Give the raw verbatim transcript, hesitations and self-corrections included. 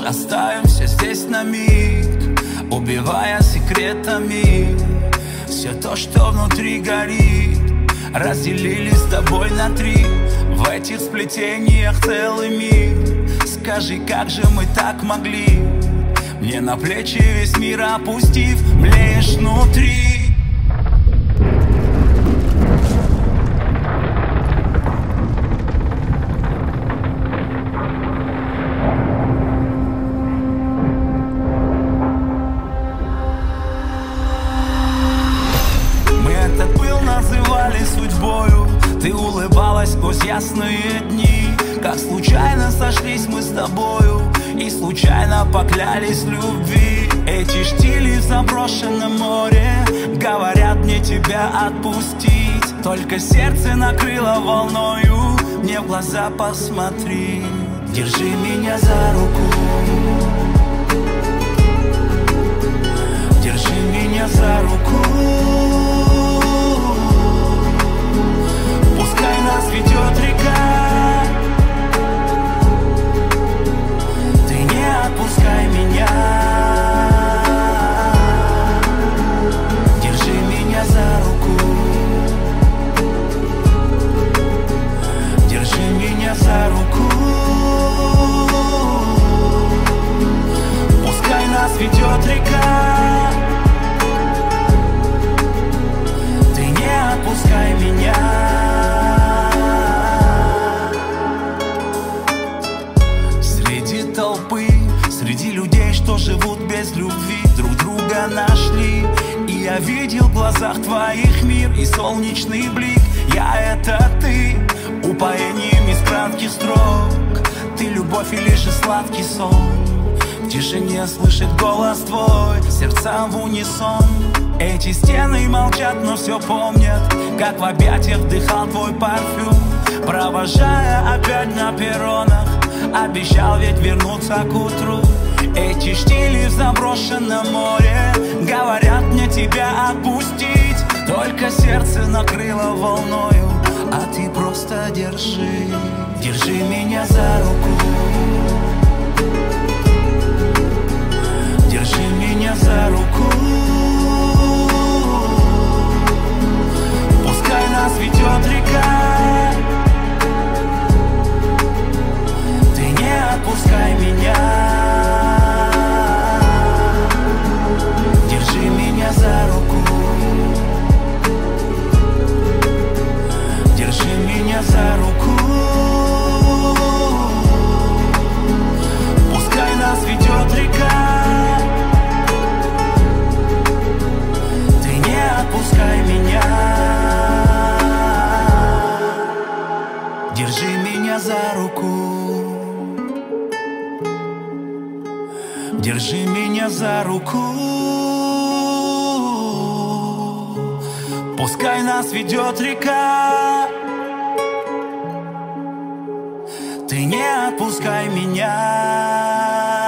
оставимся здесь на миг, убивая секретами все то, что внутри горит. Разделили с тобой на три, в этих сплетениях целый мир. Скажи, как же мы так могли? Мне на плечи весь мир опустив, млеешь внутри. Судьбою ты улыбалась сквозь ясные дни, как случайно сошлись мы с тобою и случайно поклялись в любви. Эти штили в заброшенном море говорят мне тебя отпустить, только сердце накрыло волною, мне в глаза посмотри. Держи меня за руку, держи меня за руку. Пускай нас ведет река, ты не отпускай меня. Держи меня за руку, держи меня за руку. Пускай нас ведет река, ты не отпускай меня. Толпы, среди людей, что живут без любви, друг друга нашли. И я видел в глазах твоих мир и солнечный блик. Я — это ты, упоением из кратких строк. Ты любовь или же сладкий сон. В тишине слышит голос твой, сердца в унисон. Эти стены молчат, но все помнят, как в объятиях вдыхал твой парфюм, провожая опять на перронах. Обещал ведь вернуться к утру. Эти штили в заброшенном море говорят мне тебя отпустить, только сердце накрыло волною, а ты просто держи. Держи меня за руку, держи меня за руку. Пускай нас ведет река, не отпускай меня. Держи меня за руку, держи меня за руку. Пускай нас ведет река, ты не отпускай меня. Держи меня за руку, держи меня за руку. Пускай нас ведет река, ты не отпускай меня.